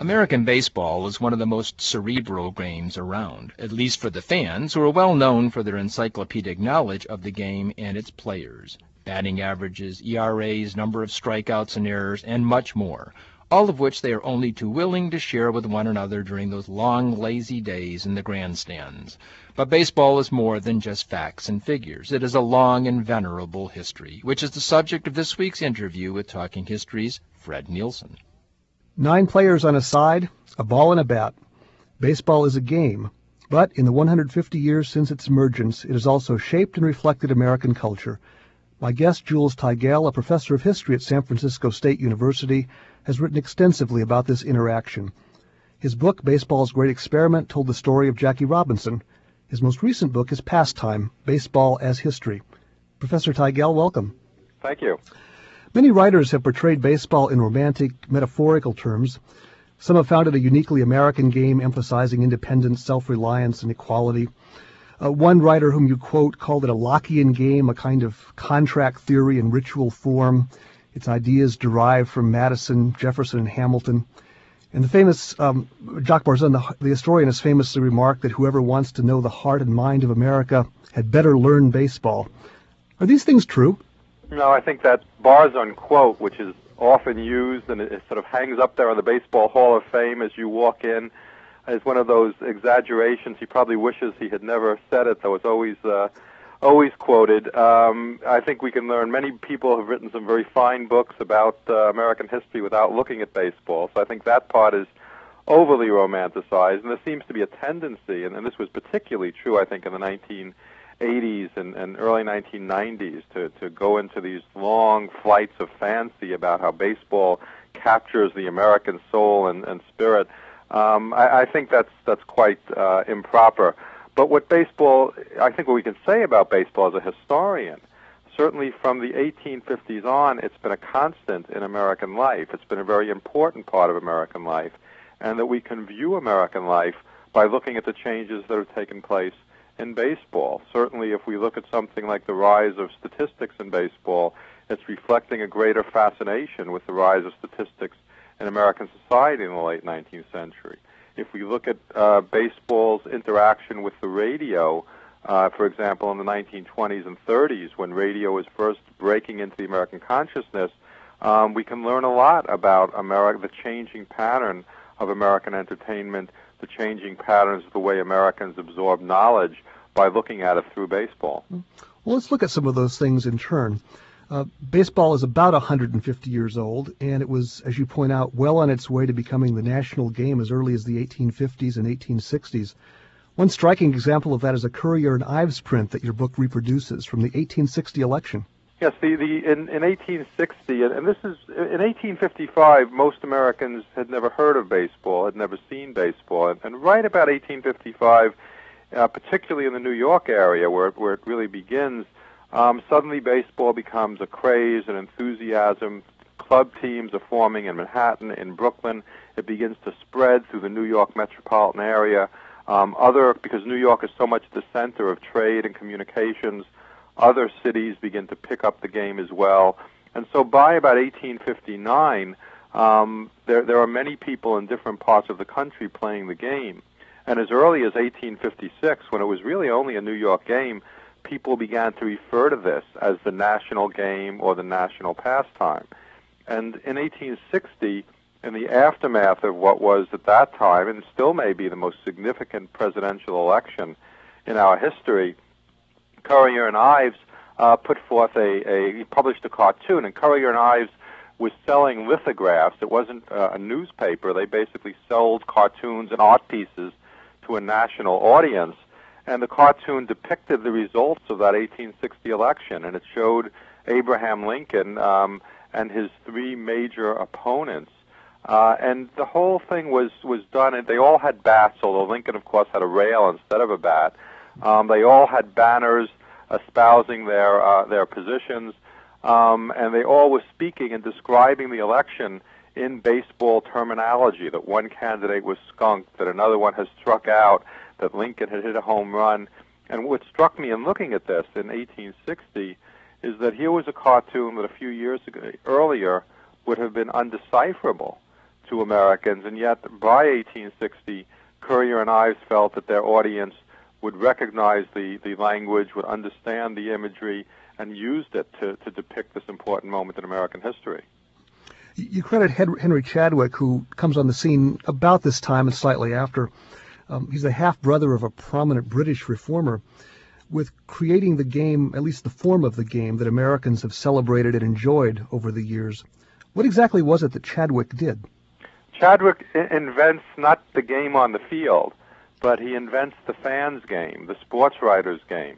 American baseball is one of the most cerebral games around, at least for the fans, who are well known for their encyclopedic knowledge of the game and its players. Batting averages, ERAs, number of strikeouts and errors, and much more, all of which they are only too willing to share with one another during those long, lazy days in the grandstands. But baseball is more than just facts and figures. It is a long and venerable history, which is the subject of this week's interview with Talking History's Fred Nielsen. 9 players on a side, a ball and a bat. Baseball is a game, but in the 150 years since its emergence, it has also shaped and reflected American culture. My guest, Jules Teigel, a professor of history at San Francisco State University, has written extensively about this interaction. His book, Baseball's Great Experiment, told the story of Jackie Robinson. His most recent book is Pastime, Baseball as History. Professor Teigel, welcome. Thank you. Many writers have portrayed baseball in romantic, metaphorical terms. Some have found it a uniquely American game, emphasizing independence, self-reliance, and equality. One writer whom you quote called it a Lockean game, a kind of contract theory in ritual form. Its ideas derived from Madison, Jefferson, and Hamilton. And the famous Jacques Barzun, the historian, has famously remarked that whoever wants to know the heart and mind of America had better learn baseball. Are these things true? No, I think that Barzun quote, which is often used and it sort of hangs up there on the Baseball Hall of Fame as you walk in, is one of those exaggerations. He probably wishes he had never said it, though it's always quoted. I think we can learn. Many people have written some very fine books about American history without looking at baseball, so I think that part is overly romanticized, and there seems to be a tendency, and this was particularly true, I think, in the 1980s and early 1990s, to go into these long flights of fancy about how baseball captures the American soul and spirit. I think that's quite improper. But what we can say about baseball as a historian, certainly from the 1850s on, it's been a constant in American life. It's been a very important part of American life, and that we can view American life by looking at the changes that have taken place in baseball. Certainly, if we look at something like the rise of statistics in baseball, it's reflecting a greater fascination with the rise of statistics in American society in the late 19th century. If we look at baseball's interaction with the radio, for example, in the 1920s and 30s, when radio was first breaking into the American consciousness, we can learn a lot about the changing pattern of American entertainment, the changing patterns of the way Americans absorb knowledge by looking at it through baseball. Well, let's look at some of those things in turn. Baseball is about 150 years old, and it was, as you point out, well on its way to becoming the national game as early as the 1850s and 1860s. One striking example of that is a Currier and Ives print that your book reproduces from the 1860 election. Yes, in 1860, and this is in 1855, most Americans had never heard of baseball, had never seen baseball, and right about 1855, particularly in the New York area where it really begins, suddenly baseball becomes a craze, an enthusiasm. Club teams are forming in Manhattan, in Brooklyn. It begins to spread through the New York metropolitan area. Because New York is so much the center of trade and communications, other cities begin to pick up the game as well. And so by about 1859, there are many people in different parts of the country playing the game. And as early as 1856, when it was really only a New York game, people began to refer to this as the national game or the national pastime. And in 1860, in the aftermath of what was at that time, and still may be the most significant presidential election in our history, Currier and Ives he published a cartoon, and Currier and Ives was selling lithographs. It wasn't a newspaper. They basically sold cartoons and art pieces to a national audience, and the cartoon depicted the results of that 1860 election, and it showed Abraham Lincoln and his 3 major opponents. And the whole thing was done, and they all had bats, although Lincoln, of course, had a rail instead of a bat. They all had banners espousing their positions, and they all were speaking and describing the election in baseball terminology, that one candidate was skunked, that another one has struck out, that Lincoln had hit a home run. And what struck me in looking at this in 1860 is that here was a cartoon that a few years earlier would have been undecipherable to Americans, and yet by 1860, Currier and Ives felt that their audience would recognize the language, would understand the imagery, and used it to depict this important moment in American history. You credit Henry Chadwick, who comes on the scene about this time and slightly after. He's the half-brother of a prominent British reformer, with creating the game, at least the form of the game, that Americans have celebrated and enjoyed over the years. What exactly was it that Chadwick did? Chadwick invents not the game on the field, but he invents the fans' game, the sports writers' game.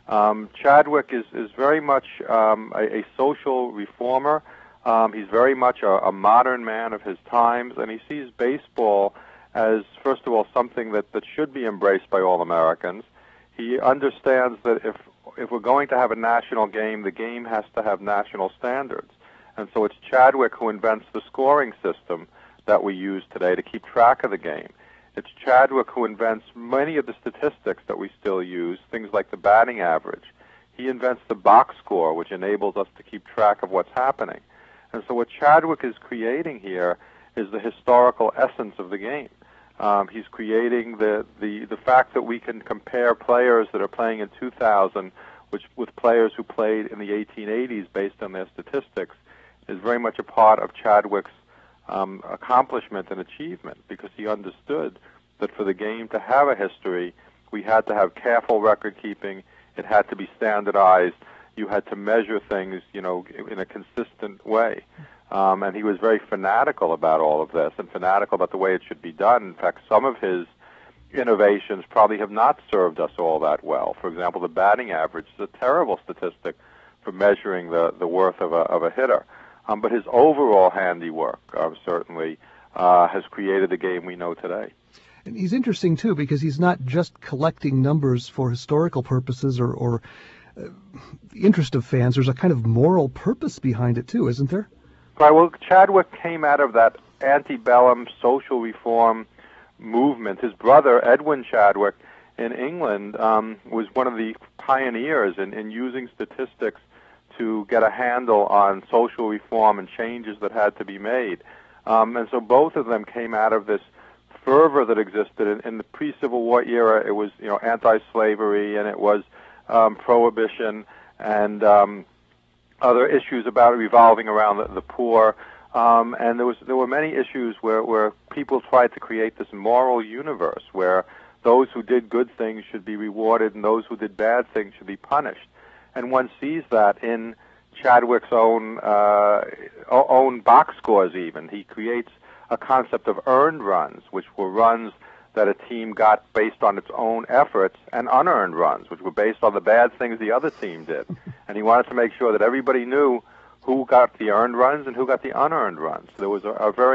Chadwick is very much a social reformer. He's very much a modern man of his times, and he sees baseball as, first of all, something that should be embraced by all Americans. He understands that if we're going to have a national game, the game has to have national standards. And so it's Chadwick who invents the scoring system that we use today to keep track of the game. It's Chadwick who invents many of the statistics that we still use, things like the batting average. He invents the box score, which enables us to keep track of what's happening. And so what Chadwick is creating here is the historical essence of the game. He's creating the fact that we can compare players that are playing in 2000 with players who played in the 1880s based on their statistics is very much a part of Chadwick's accomplishment and achievement, because he understood that for the game to have a history, we had to have careful record keeping. It had to be standardized. You had to measure things, in a consistent way. And he was very fanatical about all of this and fanatical about the way it should be done. In fact, some of his innovations probably have not served us all that well. For example, the batting average is a terrible statistic for measuring the worth of a hitter. But his overall handiwork certainly has created the game we know today. And he's interesting, too, because he's not just collecting numbers for historical purposes or the interest of fans. There's a kind of moral purpose behind it, too, isn't there? Right. Well, Chadwick came out of that antebellum social reform movement. His brother, Edwin Chadwick, in England, was one of the pioneers in using statistics to get a handle on social reform and changes that had to be made. And so both of them came out of this fervor that existed in the pre-Civil War era. It was, anti-slavery, and it was prohibition and other issues about revolving around the poor. And there were many issues where people tried to create this moral universe where those who did good things should be rewarded and those who did bad things should be punished. And one sees that in Chadwick's own box scores even. He creates a concept of earned runs, which were runs that a team got based on its own efforts, and unearned runs, which were based on the bad things the other team did. And he wanted to make sure that everybody knew who got the earned runs and who got the unearned runs. There was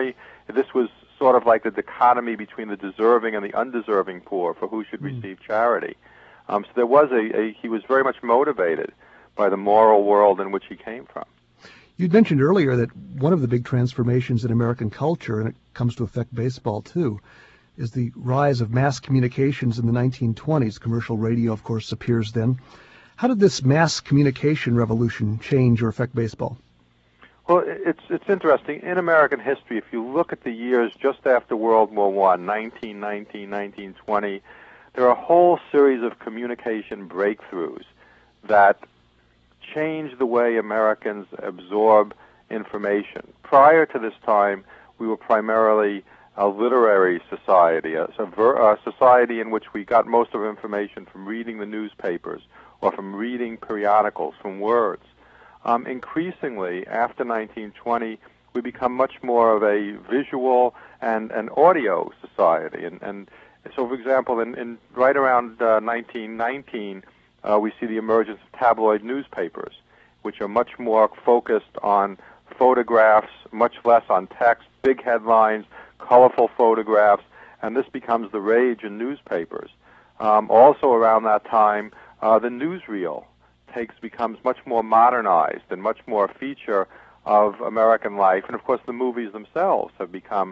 this was sort of like the dichotomy between the deserving and the undeserving poor for who should receive charity. So there was he was very much motivated by the moral world in which he came from. You'd mentioned earlier that one of the big transformations in American culture, and it comes to affect baseball too, is the rise of mass communications in the 1920s. Commercial radio, of course, appears then. How did this mass communication revolution change or affect baseball? Well, it's interesting. In American history, if you look at the years just after World War I, 1919, 1920, there are a whole series of communication breakthroughs that change the way Americans absorb information. Prior to this time, we were primarily a literary society, a society in which we got most of our information from reading the newspapers or from reading periodicals, from words. Increasingly, after 1920, we become much more of a visual and an audio society. And so, for example, in right around 1919, we see the emergence of tabloid newspapers, which are much more focused on photographs, much less on text, big headlines, colorful photographs, and this becomes the rage in newspapers. Also around that time, the newsreel becomes much more modernized and much more a feature of American life. And of course, the movies themselves have become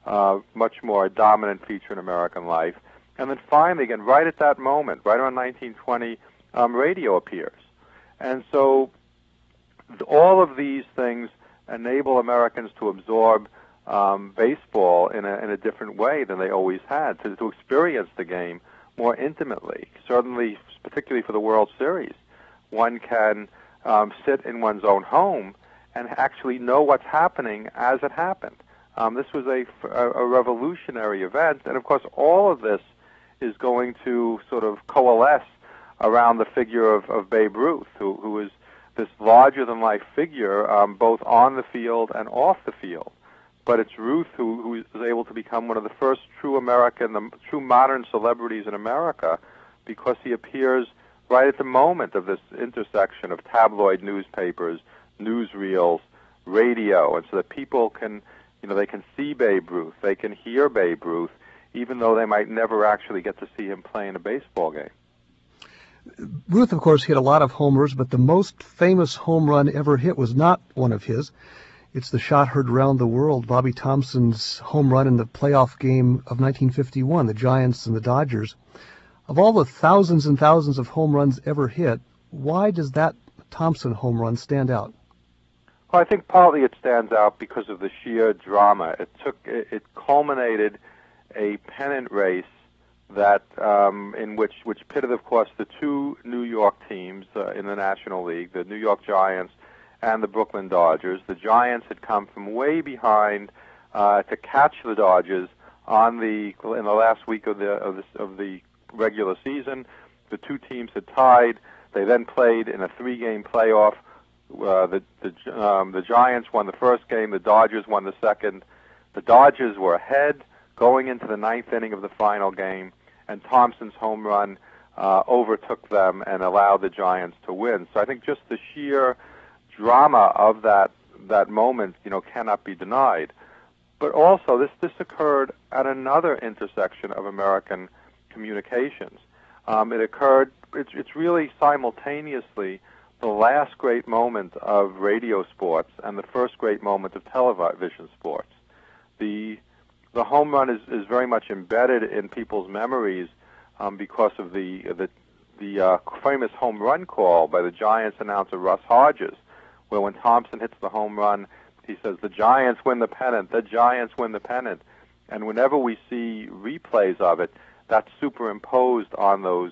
much more a dominant feature in American life. And then finally, again, right at that moment, right around 1920, radio appears. And so all of these things enable Americans to absorb baseball in a different way than they always had, to experience the game more intimately. Certainly, particularly for the World Series, one can sit in one's own home and actually know what's happening as it happened. This was a revolutionary event, and of course, all of this is going to sort of coalesce around the figure of Babe Ruth, who is this larger-than-life figure, both on the field and off the field. But it's Ruth who is able to become one of the first true modern celebrities in America, because he appears right at the moment of this intersection of tabloid newspapers, newsreels, radio, and so that people can, they can see Babe Ruth, they can hear Babe Ruth, even though they might never actually get to see him play in a baseball game. Ruth, of course, hit a lot of homers, but the most famous home run ever hit was not one of his. It's the shot heard around the world, Bobby Thomson's home run in the playoff game of 1951, the Giants and the Dodgers. Of all the thousands and thousands of home runs ever hit, why does that Thomson home run stand out? Well, I think partly it stands out because of the sheer drama. It culminated a pennant race that in which pitted, of course, the two New York teams in the National League, the New York Giants and the Brooklyn Dodgers. The Giants had come from way behind to catch the Dodgers in the last week of the regular season. The two teams had tied. They then played in a 3-game playoff. The Giants won the first game. The Dodgers won the second. The Dodgers were ahead going into the 9th inning of the final game, and Thomson's home run overtook them and allowed the Giants to win. So I think just the sheer drama of that moment, cannot be denied. But also, this occurred at another intersection of American communications. It's really simultaneously the last great moment of radio sports and the first great moment of television sports. The home run is very much embedded in people's memories because of the famous home run call by the Giants announcer Russ Hodges, where when Thomson hits the home run, he says, "The Giants win the pennant, the Giants win the pennant." And whenever we see replays of it, that's superimposed on those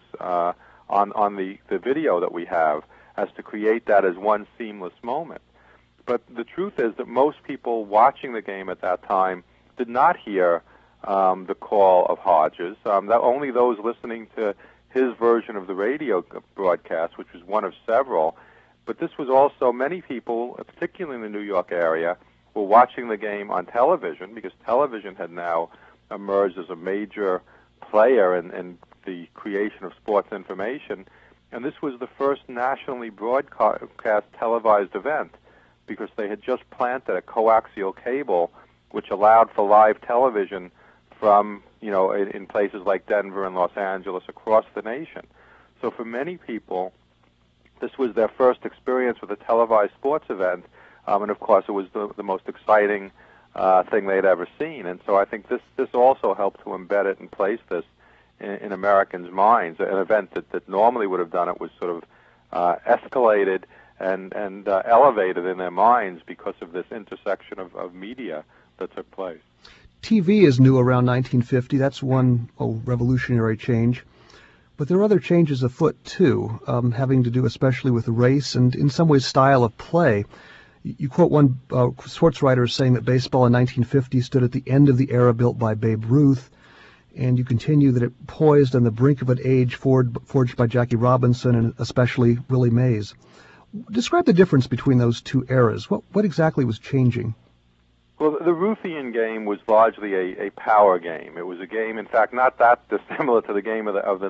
on the video that we have, as to create that as one seamless moment. But the truth is that most people watching the game at that time did not hear the call of Hodges. Only those listening to his version of the radio broadcast, which was one of several. But this was also many people, particularly in the New York area, were watching the game on television, because television had now emerged as a major player in the creation of sports information. And this was the first nationally broadcast televised event, because they had just planted a coaxial cable which allowed for live television from, in places like Denver and Los Angeles across the nation. So for many people, this was their first experience with a televised sports event, and of course it was the most exciting thing they'd ever seen. And so I think this also helped to embed it and place this in Americans' minds. An event that normally would have done it was sort of escalated and elevated in their minds because of this intersection of media that took place. TV is new around 1950. That's one revolutionary change. But there are other changes afoot, too, having to do especially with race and, in some ways, style of play. You quote one sports writer saying that baseball in 1950 stood at the end of the era built by Babe Ruth, and you continue that it poised on the brink of an age forged by Jackie Robinson and especially Willie Mays. Describe the difference between those two eras. What exactly was changing? Well, the Ruthian game was largely a power game. It was a game, in fact, not that dissimilar to the game of the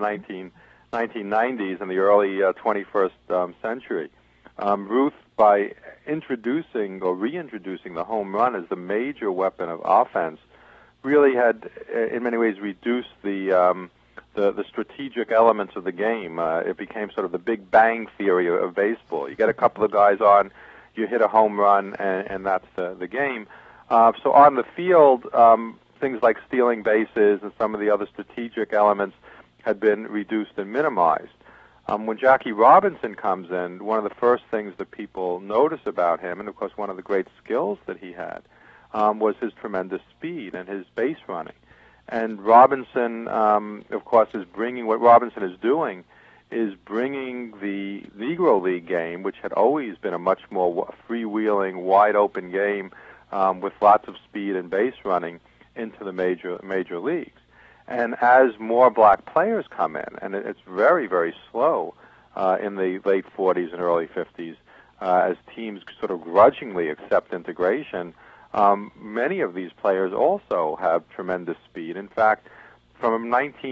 1990s and the early 21st century. Ruth, by introducing or reintroducing the home run as the major weapon of offense, really had, in many ways, reduced the strategic elements of the game. It became sort of the Big Bang theory of baseball. You get a couple of guys on, you hit a home run, and that's the game. So on the field, things like stealing bases and some of the other strategic elements had been reduced and minimized. When Jackie Robinson comes in, one of the first things that people notice about him, and of course one of the great skills that he had, was his tremendous speed and his base running. And Robinson, of course, is bringing what Robinson is doing is bringing the Negro League game, which had always been a much more freewheeling, wide-open game with lots of speed and base running, into the major leagues. And as more black players come in, and it's very, very slow in the late 40s and early 50s, as teams sort of grudgingly accept integration, many of these players also have tremendous speed. In fact, from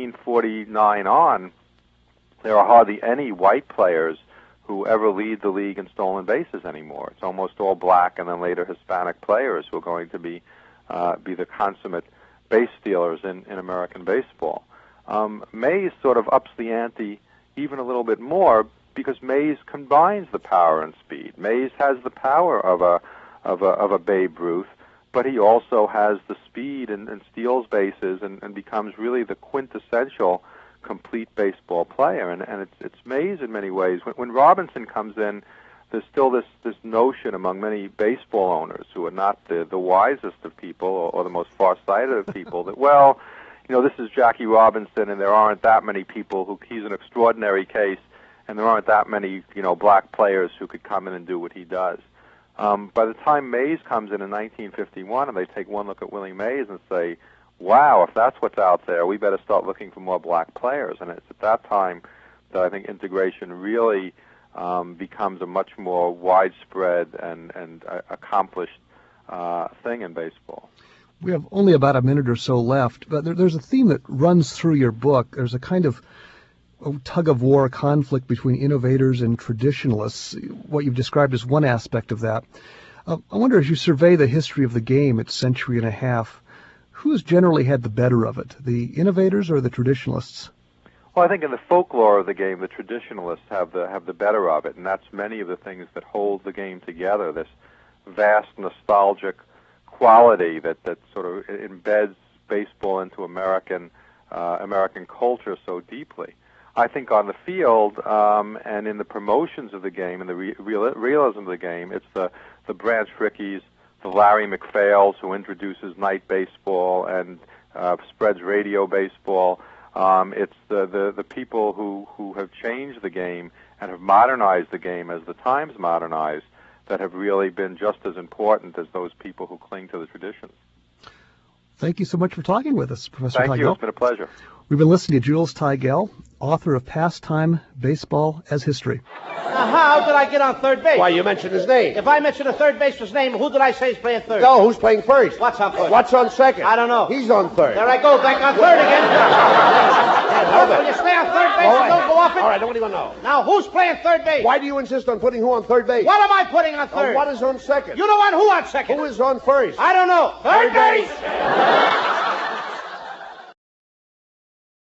1949 on, there are hardly any white players who ever lead the league in stolen bases anymore. It's almost all black and then later Hispanic players who are going to be the consummate base stealers in American baseball. Mays sort of ups the ante even a little bit more because Mays combines the power and speed. Mays has the power of a Babe Ruth, but he also has the speed and steals bases and becomes really the quintessential complete baseball player. And it's Mays in many ways. When Robinson comes in, there's still this notion among many baseball owners who are not the wisest of people or the most far-sighted of people that, well, this is Jackie Robinson and there aren't that many people he's an extraordinary case and there aren't that many, black players who could come in and do what he does. By the time Mays comes in 1951 and they take one look at Willie Mays and say, wow, if that's what's out there, we better start looking for more black players. And it's at that time that I think integration really becomes a much more widespread and accomplished thing in baseball. We have only about a minute or so left, but there's a theme that runs through your book. There's a kind of tug-of-war conflict between innovators and traditionalists. What you've described as one aspect of that. I wonder, as you survey the history of the game, its century and a half, who's generally had the better of it, the innovators or the traditionalists? Well, I think in the folklore of the game, the traditionalists have the better of it, and that's many of the things that hold the game together, this vast nostalgic quality that sort of embeds baseball into American culture so deeply. I think on the field and in the promotions of the game and the realism of the game, it's the Branch Rickeys, the Larry McPhails who introduces night baseball and spreads radio baseball. It's the people who have changed the game and have modernized the game as the times modernized that have really been just as important as those people who cling to the traditions. Thank you so much for talking with us, Professor Teigel. Thank you. It's been a pleasure. We've been listening to Jules Teigel, author of Pastime Baseball as History. Now, how did I get on third base? Why, you mentioned his name. If I mentioned a third baseman's name, who did I say is playing third? No, who's playing first? What's on first? What's on second? I don't know. He's on third. There I go, back on third again. Will you stay on third base and don't go off it? All right, what do you want to know? Now, who's playing third base? Why do you insist on putting who on third base? What am I putting on third? What is on second? You don't want who on second? Who is on first? I don't know. Third base!